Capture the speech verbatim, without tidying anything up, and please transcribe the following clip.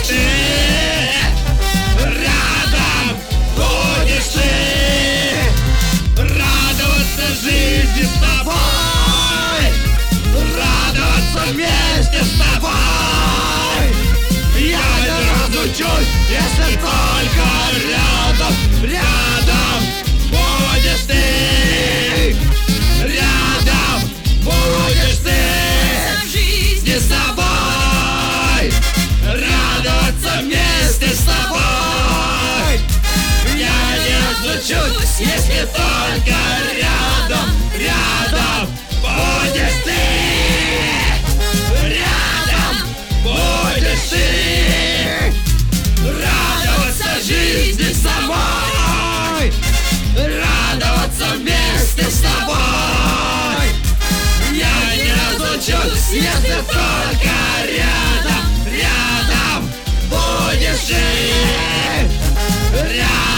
будешь ты, рядом будешь ты, радоваться жизни с тобой, радоваться вместе с тобой. Я не разучусь, если только рядом, рядом будешь ты, рядом будешь ты. В жизни с тобой, радоваться вместе с тобой. Я не разучусь, если только рядом, рядом будешь ты, рядом будешь ты. Радоваться жизни с тобой, радоваться вместе с тобой. Я не разучусь, если только рядом, рядом будешь ты, рядом.